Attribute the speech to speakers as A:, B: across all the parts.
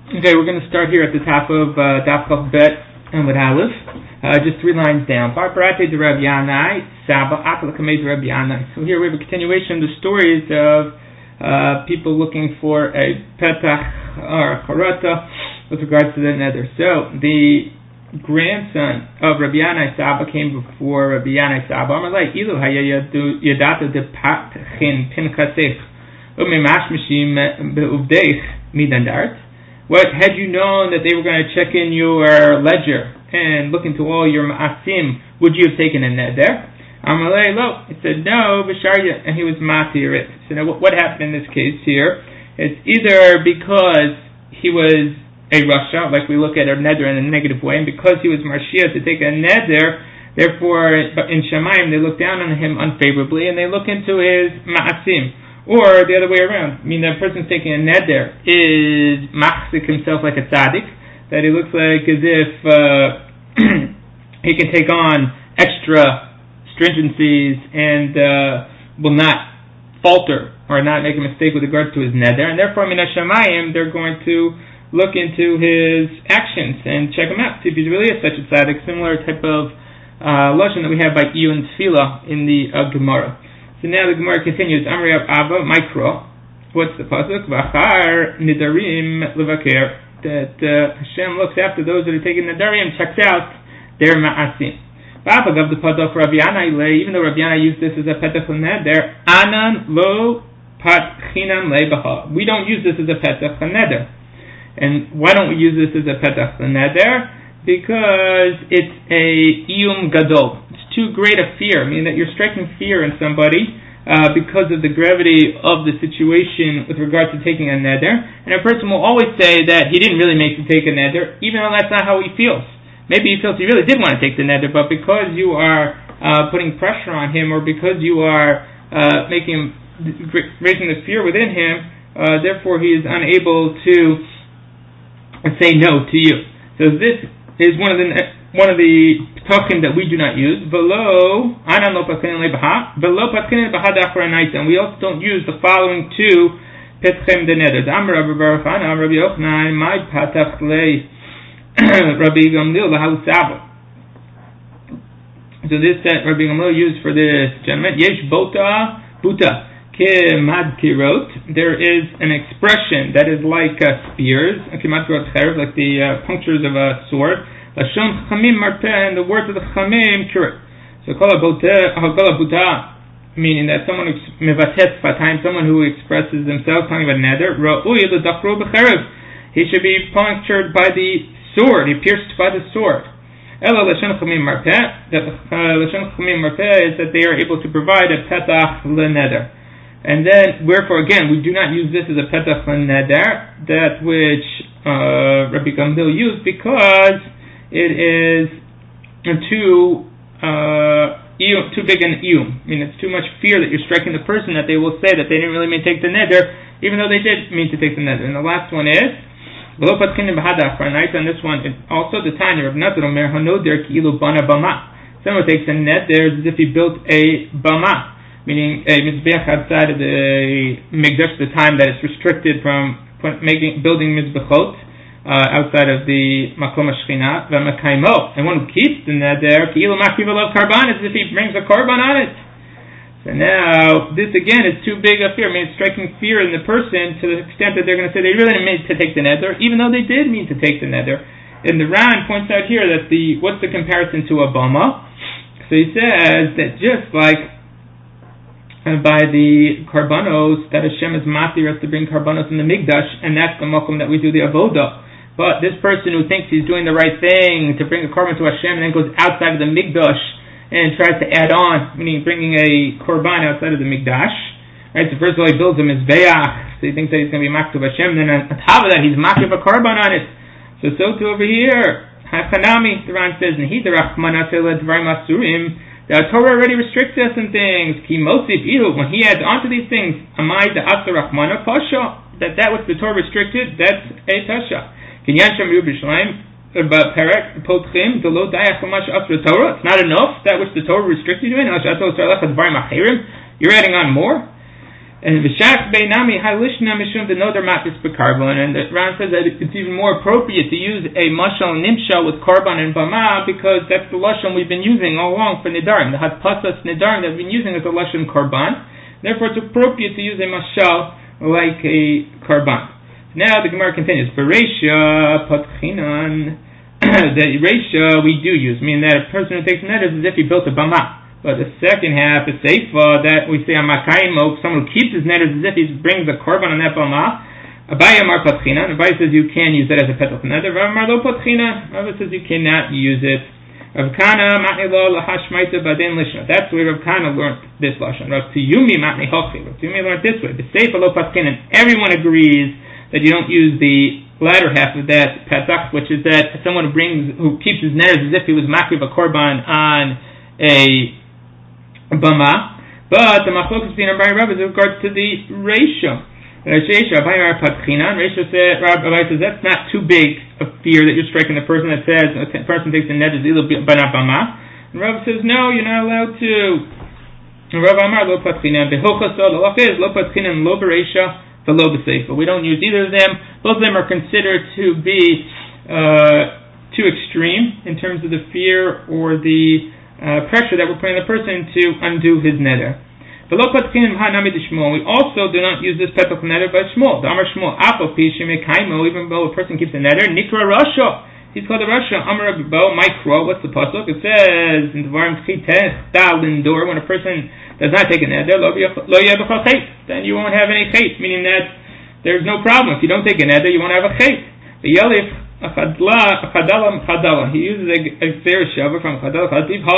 A: Okay, we're going to start here at the top of Daf Kaf Bet and with Aleph. Just 3 lines down. So here we have a continuation of the stories of people looking for a petach or a charata with regards to the nether. So the grandson of Rabbi Yanai Saba came before Rabbi Yanai Saba. Amalei ilu hayayadata de patchin pinkasech umemashmishim beuvdeich midandart. What had you known that they were going to check in your ledger and look into all your ma'asim, would you have taken a neder? Amalei lo. It said no, b'sharya, and he was matir it. So now what happened in this case here? It's either because he was a rasha, like we look at a neder in a negative way, and because he was marshia to take a neder, therefore in Shamayim they look down on him unfavorably and they look into his ma'asim. Or the other way around. I mean, the person taking a neder is machzik himself like a tzaddik, that he looks like as if he can take on extra stringencies and will not falter or not make a mistake with regards to his neder. And therefore, min hashamayim, they're going to look into his actions and check him out, see if he's really such a tzaddik, similar type of lashon that we have by Iyun Tefillah in the Gemara. So now the Gemara continues. Amri Rav Abba, Mikro. What's the pasuk? V'achar nidarim levaker. That Hashem looks after those that are taking nidarim, checks out their ma'asim. V'apa gav the padach Rabbi Yanai le. Even though Rabbi Yanai used this as a petach neder, anan lo patchinan lebaha. We don't use this as a petach neder. And why don't we use this as a petach neder? Because it's a iyum gadol. Too great a fear, meaning that you're striking fear in somebody because of the gravity of the situation with regard to taking a neder. And a person will always say that he didn't really make to take a neder, even though that's not how he feels. Maybe he feels he really did want to take the neder, but because you are putting pressure on him, or because you are raising the fear within him, therefore he is unable to say no to you. So this is one of the ptachim that we do not use. Velo anan lo patchinin lebaha, velo patchinin lebaha da'achoranaisa, and we also don't use the following 2 petchem de neder. Amar Rabbi Baruch Hana, Rabbi Yochanan, my patach le Rabbi Gamliel lahahu sabo. So this that Rabbi Gamliel used for this gentleman, yesh buta ke madkirot. There is an expression that is like spears, like the punctures of a sword. Lashon Chamim Marpeh, and the words of the Chamim cure. So Kol HaButa, meaning that someone mevatet fatayim, someone who expresses themselves talking about neder, Ra'ui l'dachru b'cherev, he should be punctured by the sword, he pierced by the sword. Ela Lashon Chamim Marpeh, that Lashon Chamim Marpeh is that they are able to provide a petach l'neder. And then, wherefore again, we do not use this as a petach l'neder, that which Rabbi Gamliel used, because it is too big an iyum. I mean, it's too much fear that you're striking the person that they will say that they didn't really mean to take the neder, even though they did mean to take the neder. And the last one is v'lo patchinin b'hada achoranaisa. On this one, also the Tanya of Nazar Omer hanoder ki'ilu bana bama. Someone takes a neder as if he built a bama, meaning a mizbeach outside of the mikdash, the time that it's restricted from building mizbechot. Outside of the makom hashchina, v'mekaymo, and one who keeps the neder, ki'ilu makriv alav karban, as if he brings a karban on it. So now, this again is too big a fear. I mean, it's striking fear in the person to the extent that they're going to say they really didn't mean to take the neder, even though they did mean to take the neder. And the Ran points out here that what's the comparison to a bama? So he says that just like by the karbanos, that Hashem is matir us to bring karbanos in the mikdash, and that's the makom that we do the avodah. But this person who thinks he's doing the right thing to bring a korban to Hashem and then goes outside of the mikdash and tries to add on, meaning bringing a korban outside of the mikdash, right? So first of all he builds a mizbeach, so he thinks that he's going to be maktuv Hashem, then on top of that he's maktuv a korban on it. So too over here, Hachanami, the Ran says, the Torah already restricts us in things. Ki mosif ilu, when he adds onto these things, amai da asar rachmana pasha, that which the Torah restricted, that's a tasha. It's not enough, that which the Torah restricted you in. You're adding on more. And V'shach beinami halishna mishum denoder matis b'karbon. And the Ran says that it's even more appropriate to use a mashal nimshal with carbon and bama because that's the lashon we've been using all along for nidarim. The hadpasas nidarim that we've been using is a lashon carbon. Therefore, it's appropriate to use a mashal like a carbon. Now the Gemara continues. Bereisha patchinan. The reisha we do use, meaning that a person who takes a neder is as if he built a bama. But the second half, the seifa, that we say on Makayim, someone who keeps his net as if he brings the korban on that bama. Abaya Amar Patchina. Abaya says you can use that as a petach neder. Rav Amar Lo Patchina. Rav says you cannot use it. Rav Kana Matni Lo Lahashmaita Baden Lishna. That's where Rav Kana learned this lashon. Rav Tiyumi Matni Hochi. Rav Tiyumi learned this way. The seifa Lo Patchina. Everyone agrees that you don't use the latter half of that petach, which is that someone who keeps his net as if he was makriv a korban on a bama, but the machlokas between Abai and Rabbi is with regards to the ratio. Ratio says, Rabbi says that's not too big a fear that you're striking the person that says a person takes a net is ilu bana bama. And Rabbi says no, you're not allowed to. And Rabbi Amar lo patchina behochasol. The law is lo patchina and lo bereisha the lo b'seifa. We don't use either of them. Both of them are considered to be too extreme in terms of the fear or the pressure that we're putting on the person to undo his neder. We also do not use this petach neder by Shmuel. The Amar Shmuel, even though a person keeps a neder, nikra rasha. He's called a rasha. Amar Rabbo, Mikro. What's the pasuk? It says in Devarim Chitech Dalindor, when a person does not take a neder, lo yebachal chait, then you won't have any chait, meaning that there's no problem. If you don't take a neder, you won't have a chait. The yalif. He uses a fair shaver from Chadala.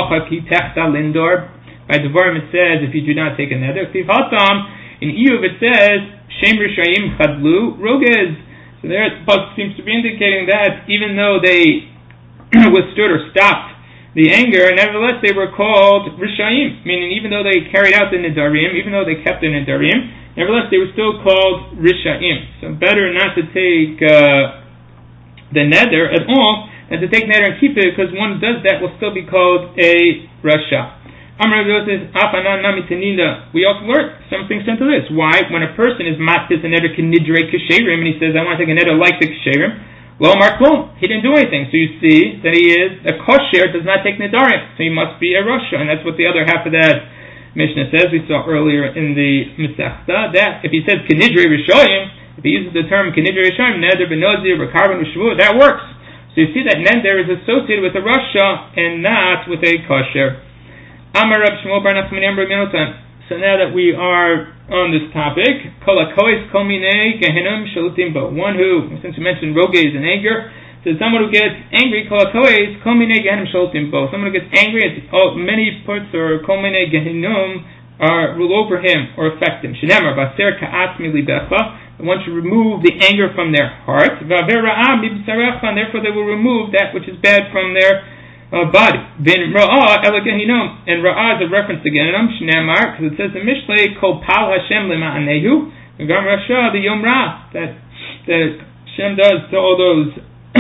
A: By Devarim it says if you do not take a neder. In Iyuv it says Shem Rishayim Chadlu Rogez. So there the pasuk seems to be indicating that even though they withstood or stopped the anger, nevertheless they were called Rishayim, meaning even though they carried out the Nidarim, even though they kept the Nidarim, nevertheless they were still called Rishayim. So better not to take the neder at all, and to take neder and keep it, because one does that will still be called a rasha. Amar Rabbi says, we also learned something similar to this. Why? When a person is matis a neder kinidrei kisherim, and he says, I want to take a neder like the kisherim, lo marklum, he didn't do anything. So you see that he is a kosher, does not take nedarim, so he must be a rasha, and that's what the other half of that Mishnah says. We saw earlier in the Masechta that if he says kinidrei rishoyim, if he uses the term Kinidrei Rishayim, Neder Benozir, Rekarban Ushvu, that works. So you see that Neder is associated with a rasha and not with a kosher. Amar Rab Shmuel Bar Nachman Amar Minotan. So now that we are on this topic, Kol HaKois Kol Minei Gehinnom Shalutim Bo. One who, since we mentioned rogez and anger, so someone who gets angry, Kol HaKois Kol Minei Gehinnom Shalutim Bo. Someone who gets angry, many parts or Kol Minei Gehinnom rule over him or affect him. Shenemar Baser Ka'at Milibecha. One should remove the anger from their heart, and therefore they will remove that which is bad from their body. And ra'ah is a reference to Gehinnom, Shneimar, because it says in Mishlei, Kol Pal Hashem Lema'anehu, Gam Rasha, the Yom Ra, that Hashem does to all those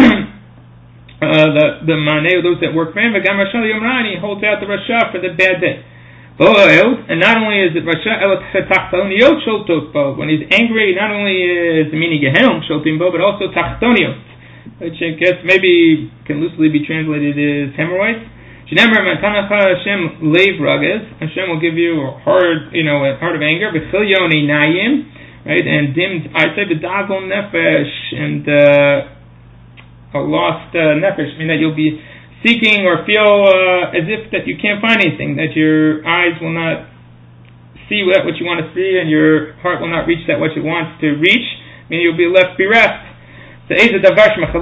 A: the Ma'anehu, those that work for him, Gam Rasha, the Yom Ra, and he holds out the Rasha for the bad day. And not only is it Rasha Tachtoniot Sholtot Bo, when he's angry, not only is the meaning Gehinnom Sholtim Bo, but also Tachtoniot, which I guess maybe can loosely be translated as hemorrhoids. Shneimar Matanacha Hashem Leiv Ragez. Hashem will give you a heart of anger. B'chilyon Einayim, right? And dimmed eyesight, B'davon Nefesh, and a lost nefesh, meaning that you'll be seeking or feel as if that you can't find anything, that your eyes will not see what you want to see, and your heart will not reach that what it wants to reach, meaning you'll be left bereft. So, what is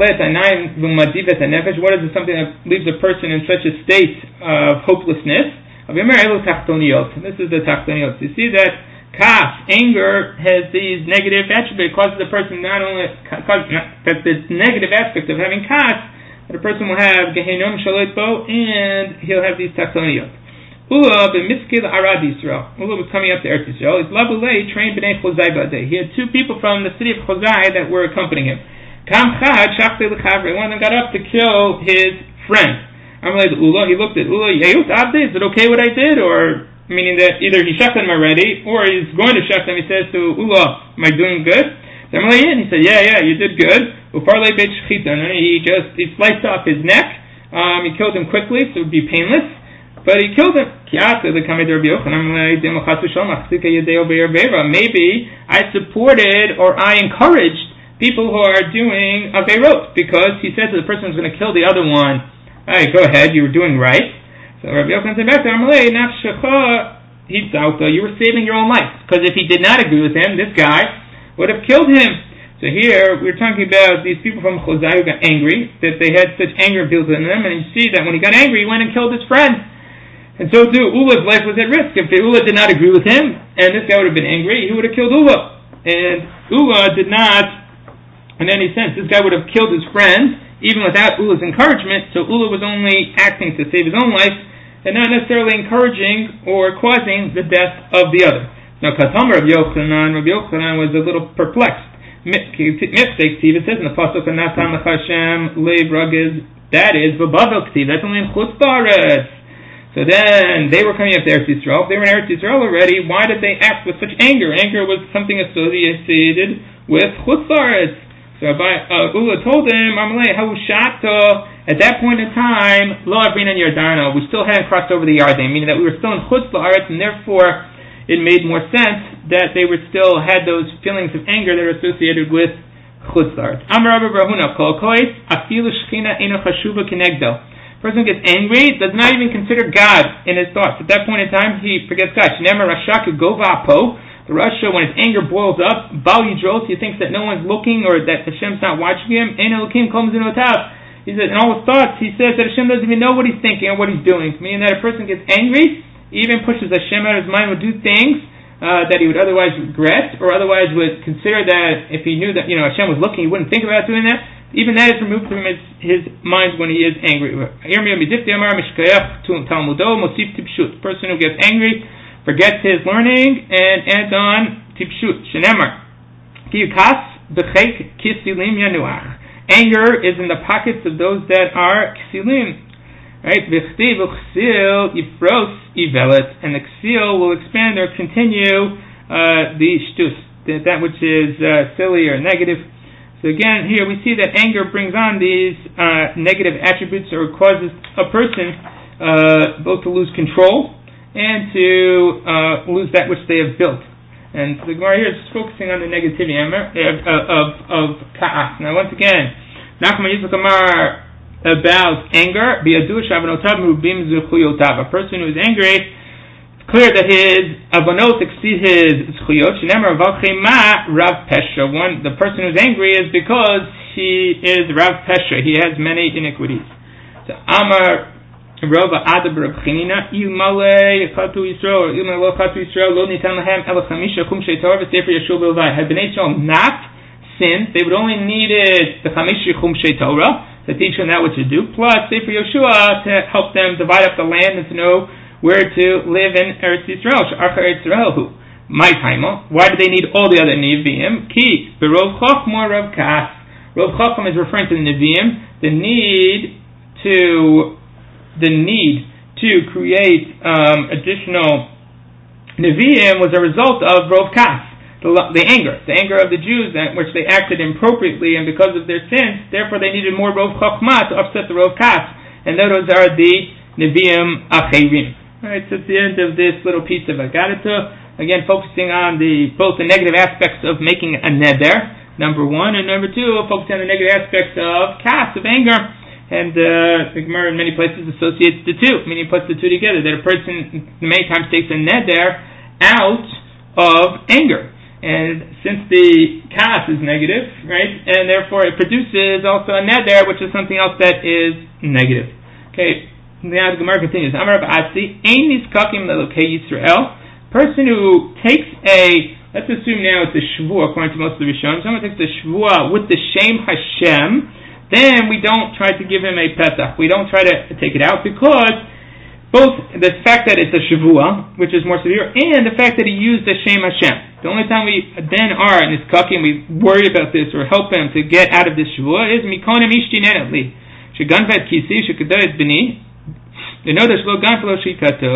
A: it, something that leaves a person in such a state of hopelessness? This is the tachtoniot. You see that kas, anger, has these negative attributes. It causes the person not only that the negative aspect of having kas, that a person will have Gehinnom Shalit Bo, and he'll have these tachtoniot. Ula b'miskil Arad Yisrael. Ula was coming up to Eretz Yisrael. His labulei trained b'nei Chozai b'adei. He had two people from the city of Chozai that were accompanying him. Kam chad shachtei l'chavre. One of them got up to kill his friend. Amalei Ula. He looked at Ula. Yeyut abdei. Is it okay what I did, or meaning that either he shechted him already, or he's going to shecht him. He says to Ula, am I doing good? So Amalei, and he said, yeah, you did good. Ufarlei beit shechita, and he sliced off his neck. He killed him quickly, so it would be painless. But he killed him. Maybe I supported or I encouraged people who are doing aveirot, because he said to the person who's going to kill the other one, hey, go ahead, you were doing right. So Rabbi Yochanan said back to Amalei, you were saving your own life, because if he did not agree with him, this guy would have killed him. So here we're talking about these people from Chozai who got angry, that they had such anger built in them, and you see that when he got angry, he went and killed his friend. And so too, Ula's life was at risk. If Ula did not agree with him, and this guy would have been angry, he would have killed Ula. And Ula did not, in any sense, this guy would have killed his friend, even without Ula's encouragement, so Ula was only acting to save his own life, and not necessarily encouraging or causing the death of the other. Now, Katamar Rabbi Yochanan was a little perplexed. It says in the pasuk, "Natan l'Hashem leiv ragiz." That is v'bavel k'tiv. That's only in Chutz La'aretz. So then they were coming up to Eretz Yisrael. If they were in Eretz Yisrael already, why did they act with such anger? Anger was something associated with Chutz La'aretz. So Ula told him, "Amalei ha'ushato." At that point in time, lo avrin and Yardano, we still hadn't crossed over the Yarden, meaning that we were still in Chutz La'aretz, and therefore it made more sense that they were still had those feelings of anger that are associated with Chutz La'aretz. Amar Rabbi Barahuna, kol kois afilu shechina eno chashuva kinegdo. Person gets angry, does not even consider God in his thoughts. At that point in time, he forgets God. Shnema rashak gova apo. The Rasha, when his anger boils up, bal yidros, he thinks that no one's looking or that Hashem's not watching him. Ein elokim comes in otav. He says, in all his thoughts, he says that Hashem doesn't even know what he's thinking or what he's doing. Meaning that a person gets angry, even pushes Hashem out of his mind, would do things that he would otherwise regret, or otherwise would consider that if he knew that Hashem was looking, he wouldn't think about doing that. Even that is removed from his mind when he is angry. The person who gets angry forgets his learning and adds on tipshut. Anger is in the pockets of those that are ksilim. Right? And the ksil will expand or continue the shtus, that which is silly or negative. So again, here we see that anger brings on these negative attributes, or causes a person both to lose control and to lose that which they have built. And so the Gemara here is focusing on the negativity of ka'as. Now once again, Nachman Yitzchak Amar about anger, a person who is angry, it's clear that his avonot exceed his zchuyot. The person who is angry is because he is Rav Pesha. He has many iniquities. So Amar Rava Adab Rav Chanina Ilmale Chatu Yisrael or Ilmale Chatu Yisrael Lo Nitan Lahem El Chamisha Kum Sheitor V'Sefer Yeshua B'Lvai. Had Bnei Yisrael not sinned, they would only needed the Chamishi Chum Sheitorah to teach them that what to do, plus Sefer Yeshua to help them divide up the land and to know where to live in Eretz Yisrael. Sh'archa Eretz Yisrael. My taima. Why do they need all the other Nevi'im? Ki Berov Chachma Rav Kas. Rav Chacham is referring to the Nevi'im. The need to create additional Nevi'im was a result of Rav Kas. The anger of the Jews, which they acted inappropriately, and because of their sins, therefore they needed more Rov Chachma to offset the Rov Kas, and those are the Nevi'im Acherim. Alright, so it's the end of this little piece of Agadita, again focusing on both the negative aspects of making a neder, number one, and number two, focusing on the negative aspects of Kas, of anger, and the Gemara in many places associates the two, meaning puts the two together, that a person many times takes a neder out of anger. And since the kas is negative, right, and therefore it produces also a neder, which is something else that is negative. Okay, now the Gemara continues. Amar B'Atzi, Ein Niskakim Lelokei Yisrael. Person who takes let's assume now it's a shvua, according to most of the Rishonim. Someone takes a shvua with the Shem Hashem, then we don't try to give him a Pesach. We don't try to take it out, because both the fact that it's a shavua, which is more severe, and the fact that he used the Shem Hashem. The only time we then are in this kakim, we worry about this or help him to get out of this shavua is mikonim ishtinenetli. Sheganvet kisi shekadoyet bini. The notice lo ganflo shikato.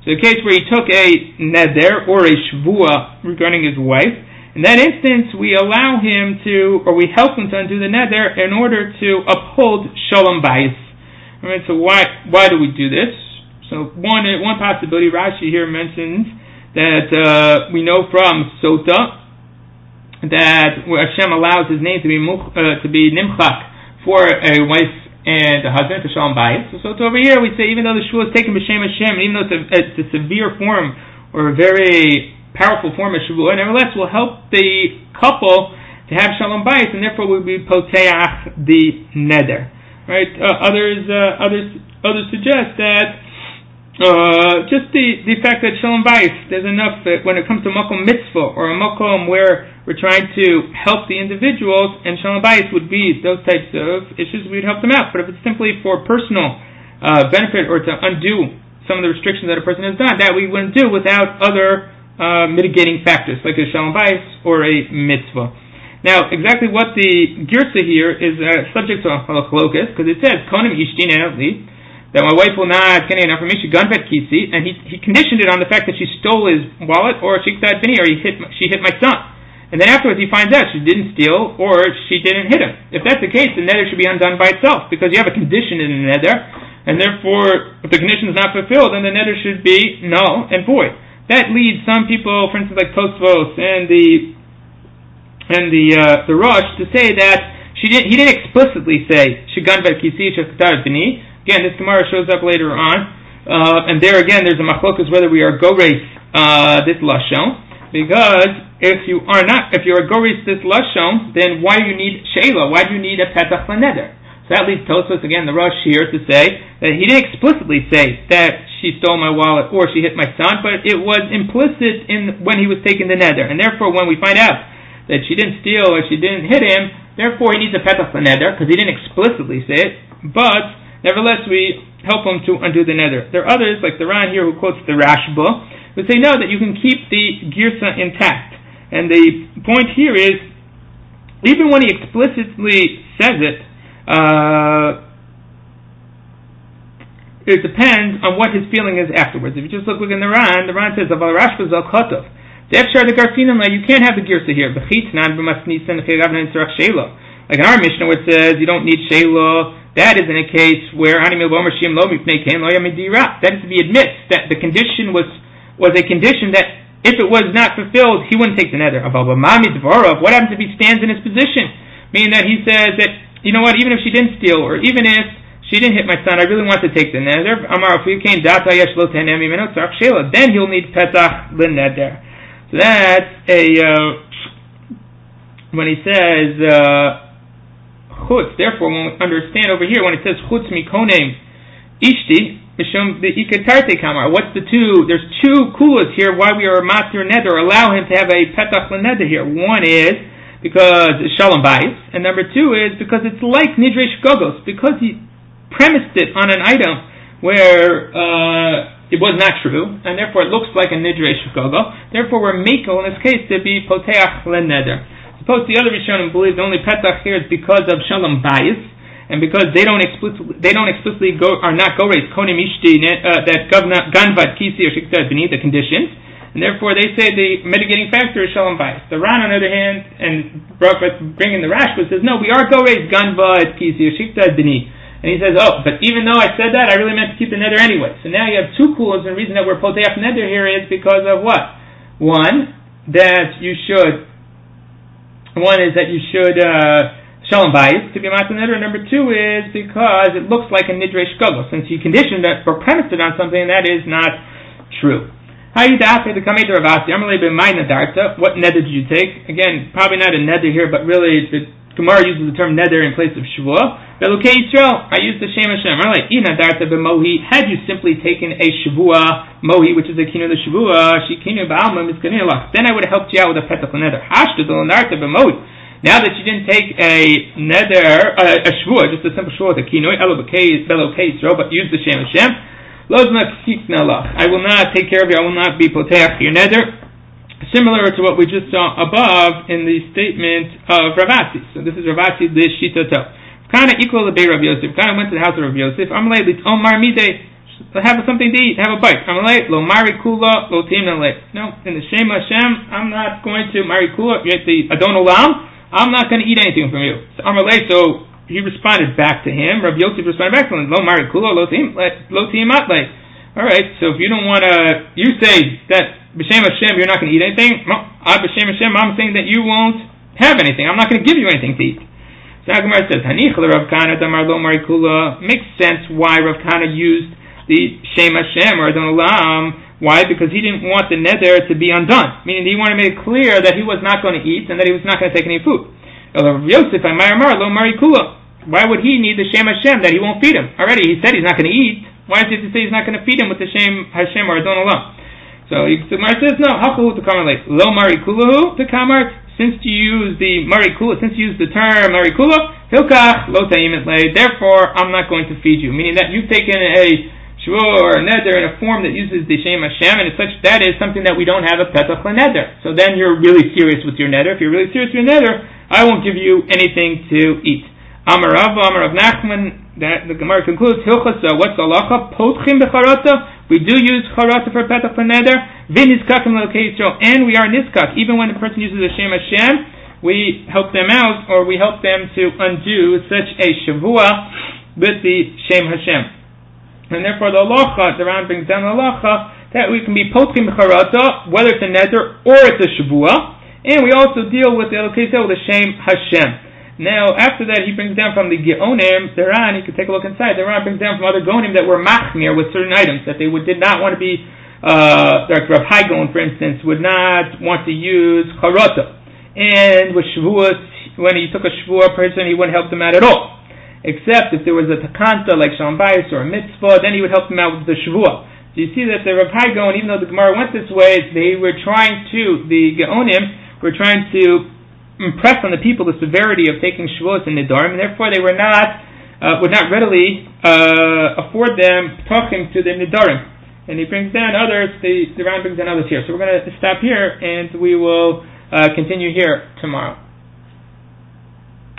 A: So the case where he took a neder or a shvua regarding his wife, in that instance we allow him to, or we help him to undo the neder in order to uphold shalom bayis. Alright, so why do we do this? So one possibility, Rashi here mentions that we know from Sota that Hashem allows his name to be nimchak for a wife and a husband for shalom bayis. So over here we say even though the shvua is taken b'shem Hashem, even though it's a severe form or a very powerful form of shvua, nevertheless will help the couple to have shalom bayis, and therefore will be poteach the neder. Right? Others suggest that just the fact that shalom bayis, there's enough that when it comes to makom mitzvah or a makom where we're trying to help the individuals, and shalom bayis would be those types of issues, we'd help them out. But if it's simply for personal benefit or to undo some of the restrictions that a person has done, that we wouldn't do without other mitigating factors like a shalom bayis or a mitzvah. Now, exactly what the girsa here is subject to a halachlokas, because it says konim ishtin elli, that my wife will not get an information gunvet kisi, and he conditioned it on the fact that she stole his wallet, or she hit my son. And then afterwards he finds out she didn't steal, or she didn't hit him. If that's the case, the neder should be undone by itself, because you have a condition in the neder, and therefore, if the condition is not fulfilled, then the neder should be null and void. That leads some people, for instance, like Tosfos and the Rosh, to say that he didn't explicitly say sheganvet kisi shekatar b'ni. Again, this Gemara shows up later on, and there again, there's a machlokas whether we are goreis this lashon, because if you are goreis this lashon, then why do you need sheila? Why do you need a petach l'neder? So that leads Tosfos again, the Rosh here, to say that he didn't explicitly say that she stole my wallet or she hit my son, but it was implicit in when he was taking the neder, and therefore when we find out that she didn't steal or she didn't hit him, therefore he needs a petach l'neder because he didn't explicitly say it, but nevertheless, we help him to undo the neder. There are others, like the Ran here, who quotes the Rashba, who say no, that you can keep the girsa intact. And the point here is, even when he explicitly says it, it depends on what his feeling is afterwards. If you just look in the Ran says, "Aval Rashba zal chotov." You can't have the girsa here. Like in our Mishnah, where it says you don't need sheila. That is in a case where that is to be admit that the condition was a condition that if it was not fulfilled, he wouldn't take the neder. What happens if he stands in his position? Meaning that he says that, you know what, even if she didn't steal, or even if she didn't hit my son, I really want to take the neder. Then he'll need petach l'neder. So that's when he says chutz. Therefore, when we understand over here, when it says chutz mikonem ishti mishum the ikatarte kamar, what's the two? There's two kulas here why we are matir neder, allow him to have a petach l'neder here. One is because it's shalom bayis, and number two is because it's like nidresh gogos, because he premised it on an item where it was not true, and therefore it looks like a nidresh gogo. Therefore, we're mekel in this case to be poteach l'neder. Suppose the other Rishonim believe the only petach here is because of shalom bayis, and because they don't explicitly are not goreis konim ishti that ganvat kisi or shikta beneath the conditions, and therefore they say the mitigating factor is shalom bayis. The Ran, on the other hand, and bringing the Rashba, says no, we are goreis ganvat kisi or shikta beneath. And he says, oh, but even though I said that, I really meant to keep the neder anyway. So now you have two kulas, and the reason that we're poteach neder here is because of what? One is that you should shalom bayis to be matzah neder. Number two is because it looks like a nidresh gogo, since you conditioned it or premised it on something that is not true. What neder did you take? Again, probably not a neder here, but really the Gemara uses the term neder in place of shvuah. Belukei Yisrael, I used the Shem Hashem. Had you simply taken a shvuah mohi, which is a kinu the shvuah, shikinu ba'alma miskanilach, then I would have helped you out with a petach neder. Now that you didn't take a neder, a shvuah, just a simple shvuah, the kinu belukei Yisrael, but use the Shem Hashem. I will not take care of you. I will not be poteach your neder. Similar to what we just saw above in the statement of Rav Asi. So this is Rav Asi the Shitato. Kana equal to Rav Yosef. Kana went to the house of Rav Yosef. Amalei lit omar midei have something to eat, have a bite. Amalei, lo mari kula, lo timnalei. No, in the Shem Hashem, I'm not going to mari kula, the Adon Olam, I'm not going to eat anything from you. So Amalei, so he responded back to him. Rabbi Yosef responded back to him, lo mari kula, lo timatlei. Alright, so if you don't want to, you say that B'Shem Hashem, you're not going to eat anything. No, B'Shem Hashem, I'm saying that you won't have anything. I'm not going to give you anything to eat. So Gemara says, Hanich Rav Kana Damar Lo Marikula. Makes sense why Rav Kana used the Shem Hashem or Adon Olam. Why? Because he didn't want the neder to be undone. Meaning he wanted to make it clear that he was not going to eat and that he was not going to take any food. Rav Yosef Amar Lo Marikula. Why would he need the Shem Hashem that he won't feed him? Already he said he's not going to eat. Why does he have to say he's not going to feed him with the Shem Hashem or Adon Olam? So Gemara says, no, Hachahu to Kamar like Lo Marikulahu to Kamar. Since you use the marikula, since you use the term marikula, hilkach lo ta'imet lei. Therefore, I'm not going to feed you. Meaning that you've taken a shvur or a neder in a form that uses the Shem Hashem, and as such, that is something that we don't have a petach neder. So then you're really serious with your neder. If you're really serious with your neder, I won't give you anything to eat. Amar Rav Nachman. That the Gemara concludes, Hilchas, what's halacha? Potchim b'charata. We do use charata for petach neder. V'nizkakim l'keisro, and we are nizkak. Even when the person uses the Shem Hashem, we help them out, or we help them to undo such a shavua with the Shem Hashem. And therefore the halacha, the Ran brings down the halacha, that we can be potchim b'charata, whether it's a neder or it's a shavua, and we also deal with the keisro, the Shem Hashem. Now, after that, he brings down from the Geonim, the Ran, you can take a look inside, the Ran brings down from other Geonim that were machmir with certain items, that they did not want to be, like Rav Hai Gaon, for instance, would not want to use charata. And with Shavuos, when he took a Shavuot person, he wouldn't help them out at all. Except if there was a takanta, like Shalom Bayis or a mitzvah, then he would help them out with the Shavuot. So you see that the Rav Hai Gaon, even though the Gemara went this way, the Geonim were trying to impress on the people the severity of taking Shavuos and Nidarim, and therefore they would not readily afford them talking to the Nidarim. And he brings down others, the Ran brings down others here. So we're going to stop here, and we will continue here tomorrow.